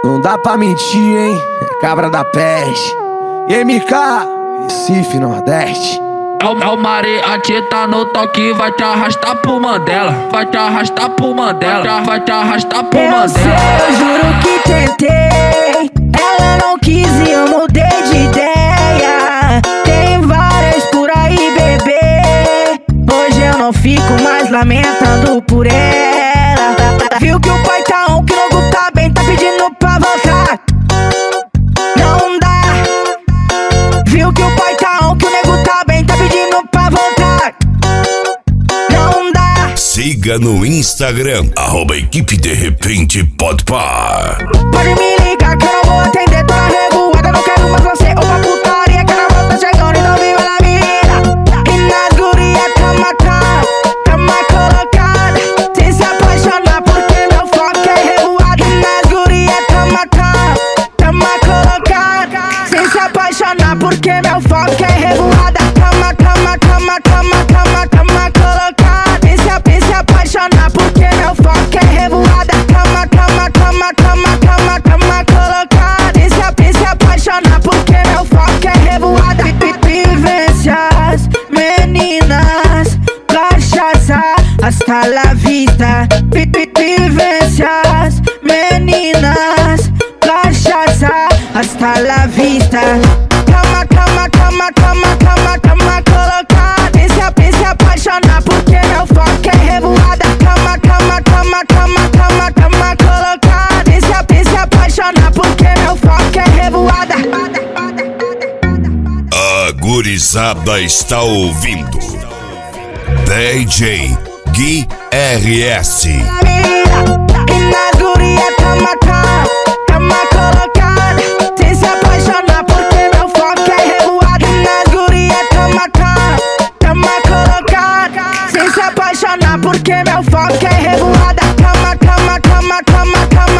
Não dá pra mentir, hein? É cabra da peste. E MK, Recife, Nordeste. É o Mariachi, tá no toque, vai te arrastar pro Mandela. Vai te arrastar pro Mandela, vai te arrastar pro Mandela. Eu juro que tentei, ela não quis e eu mudei de ideia. Tem várias por aí, bebê. Hoje eu não fico mais lamentando por ela. Viu que o pai tá on, que o logo tá bem, tá pedindo pra voltar. Não dá. Viu que o pai tá on, que o nego tá bem, tá pedindo pra voltar. Não dá. Siga no Instagram, @equipe de repente podpar. Pode me ligar que eu não vou atender, tô na revoada, não quero mais você. Opa putaria, que a namorada tá chegando, então viva na mina. E nas gurias tamo colocada, sem se apaixonar porque meu foco é revoada. E nas gurias tamo colocada, sem se apaixonar porque meu foco é revoada. Tamo colocada, sem se apaixonar porque meu foco é revoada. Tamo colocada, sem se apaixonar porque meu foco é revoada. Vivências, meninas, cachaça, hasta la vista. Vivências, meninas, cachaça, hasta la vista. Tamo colocada, sem se apaixonar porque meu foco é revoada. Tamo colocada, sem se apaixonar porque meu foco é revoada. A gurizada está ouvindo DJ Gui RS. E nas gurias tamo colocada, sem se apaixonar porque meu foco é revoada. E nas gurias tamo colocada, sem se apaixonar porque meu foco é revoada. Tamo